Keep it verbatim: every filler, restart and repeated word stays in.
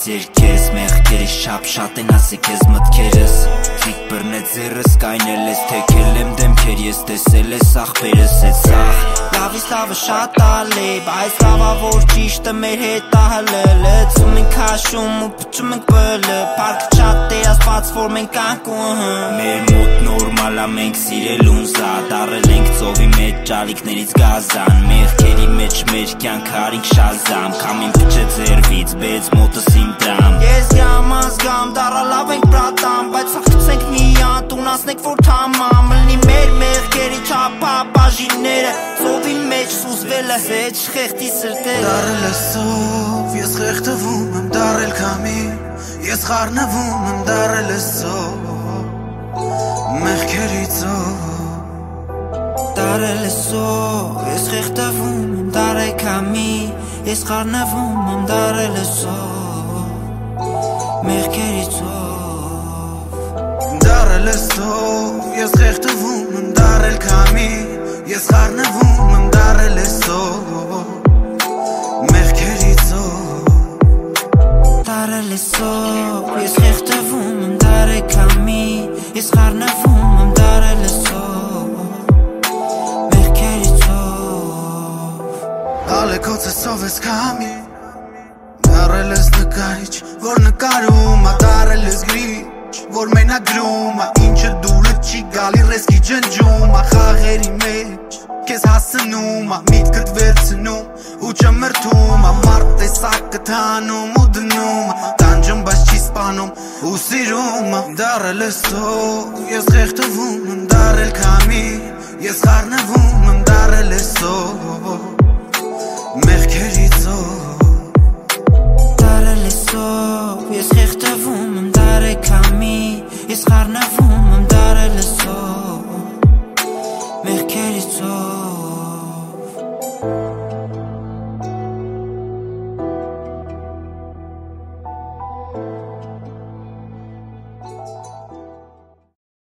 Ձեր կես մեղքերի շապ շատ են ասի կեզ մտքերս Թիք բրնեց ձերս կայնել ես թեկել եմ դեմքեր ես տեսել ես ախպերս էտ սաղ Լավից լավը շատ ալի Բայց լավա որ ճիշտը մեր հետ ահլել Լծում ենք հաշում ու պչում ենք բլը Պարկը շատ երասպած որ մենք անք ու հը Մեր մոտ նորմալ ա մենք սիրելուն զատ Առել ենք ծովի մեջ ճալիքներից գազան Մեղքերի մեջ մեր կյանք հարինք շազամ Կամին պչե ձերվից բեց մոտս իմ դրամ Ես գամ ազգամ դարա լավ ենք բրատամ Բայց աղկցենք միան տունասնենք որ թամամ Լնի մեր մեղքերի չապա բաժինները Ծովի մեջ սուսվել է հետ շխեղտի սրտերը Դարել է սով, ես խեղտվում եմ դարել կամի Ես խարնվում եմ դարել է սով Մեղքերի ծով Դարել է սով, ես խեղտվում եմ դարել կամի Ես խարնվում եմ դարել է սով Մեղքերի ծով Դարել է սով, ես խեղտվում եմ դարել կամի Ես խարնվում եմ դարել է սով Մեղքերի ծով Դարել է սով, ես խեղտվում եմ դարել կամի Ես խարնվում եմ դարել է սով Մեղքերի ծով Ալեքոցը սով ես կամի Դարել ես նկարիչ, որ նկարում ա Դարել ես գրիչ, որ մենագրում ա Ինչը դուրը չի գալի ռեսկի ջնջում ա Խաղերի մեջ, կեզ հասնում ա Միտքըտ վերցնում ու ճմրթում ա Մարդ տեսակը թանում ու դնում ա Տանջում բայց չի սպանում ու սիրում ա Դարել ես սով, ես խեղտվում եմ դարել կամի Ես խարնվում եմ դարել ես սով Մեղքերի ծով Դարել է սով, ես խեղտվում եմ դարել կամի Ես խարնվում